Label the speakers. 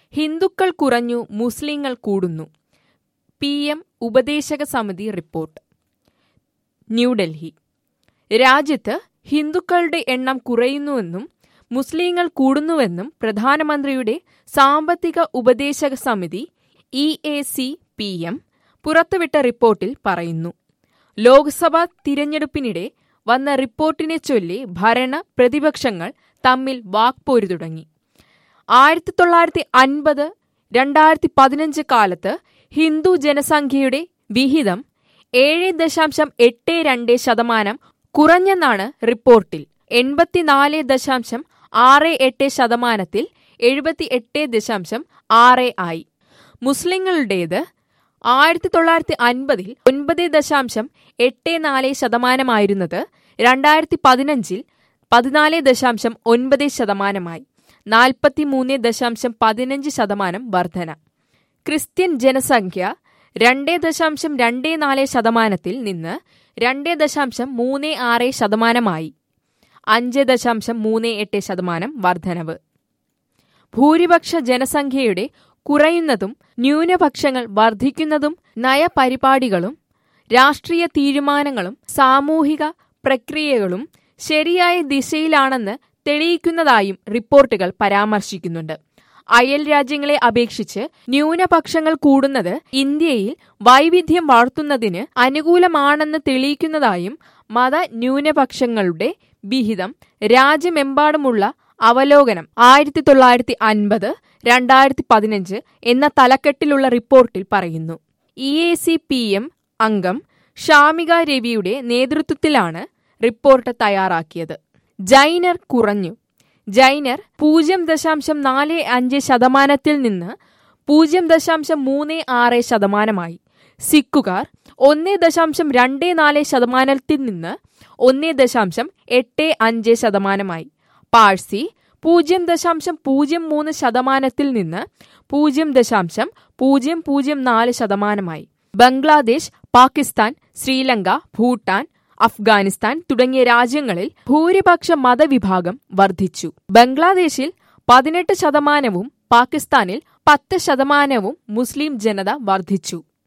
Speaker 1: ഹിന്ദുക്കൾ കുറഞ്ഞു, മുസ്ലിങ്ങൾ കൂടുന്നു. PM ഉപദേശക സമിതി റിപ്പോർട്ട്. ന്യൂഡൽഹി. രാജ്യത്ത് ഹിന്ദുക്കളുടെ എണ്ണം കുറയുന്നുവെന്നും മുസ്ലിങ്ങൾ കൂടുന്നുവെന്നും പ്രധാനമന്ത്രിയുടെ സാമ്പത്തിക ഉപദേശക സമിതി EAC-PM പുറത്തുവിട്ട റിപ്പോർട്ടിൽ പറയുന്നു. ലോക്സഭാ തിരഞ്ഞെടുപ്പിനിടെ വന്ന റിപ്പോർട്ടിനെ ചൊല്ലി ഭരണ പ്രതിപക്ഷങ്ങൾ തമ്മിൽ വാക്പോര് തുടങ്ങി. 1950-2015 കാലത്ത് ഹിന്ദു ജനസംഖ്യയുടെ വിഹിതം 7.82% കുറഞ്ഞെന്നാണ് റിപ്പോർട്ടിൽ. 84.68%-ൽ 78.6 ആയി. മുസ്ലിങ്ങളുടേത് 1950-ൽ 9.84%-ആയിരുന്നത് 2015-ൽ 14.9%-ആയി. 43.15% വർധന. ക്രിസ്ത്യൻ ജനസംഖ്യ 2.24%-ൽ നിന്ന് 2.36%-ആയി. 5.38% വർധനവ്. ഭൂരിപക്ഷ ജനസംഖ്യയുടെ കുറയുന്നതും ന്യൂനപക്ഷങ്ങൾ വർദ്ധിക്കുന്നതും നയപരിപാടികളും രാഷ്ട്രീയ തീരുമാനങ്ങളും സാമൂഹിക പ്രക്രിയകളും ശരിയായ ദിശയിലാണെന്ന് തെളിയിക്കുന്നതായും റിപ്പോർട്ടുകൾ പരാമർശിക്കുന്നുണ്ട്. അയൽ രാജ്യങ്ങളെ അപേക്ഷിച്ച് ന്യൂനപക്ഷങ്ങൾ കൂടുന്നത് ഇന്ത്യയിൽ വൈവിധ്യം വളർത്തുന്നതിന് അനുകൂലമാണെന്ന് തെളിയിക്കുന്നതായും മത ന്യൂനപക്ഷങ്ങളുടെ വിഹിതം രാജ്യമെമ്പാടുമുള്ള അവലോകനം 1950-2015 എന്ന തലക്കെട്ടിലുള്ള റിപ്പോർട്ടിൽ പറയുന്നു. EAC-PM അംഗം ഷാമിക രവിയുടെ നേതൃത്വത്തിലാണ് റിപ്പോർട്ട് തയ്യാറാക്കിയത്. ജൈനർ കുറഞ്ഞു. ജൈനർ 0.45%-ൽ നിന്ന് 0.36%-ആയി. സിഖുകാർ 1.24%-ൽ നിന്ന് 1.85%-ആയി. പാഴ്സി 0.03%-ൽ നിന്ന് 0.004%-ആയി. ബംഗ്ലാദേശ്, പാകിസ്ഥാൻ, ശ്രീലങ്ക, ഭൂട്ടാൻ, അഫ്ഗാനിസ്ഥാൻ തുടങ്ങിയ രാജ്യങ്ങളിൽ ഭൂരിപക്ഷ മതവിഭാഗം വർദ്ധിച്ചു. ബംഗ്ലാദേശിൽ 18%-വും പാകിസ്ഥാനിൽ 10%-വും മുസ്ലിം ജനത വർദ്ധിച്ചു.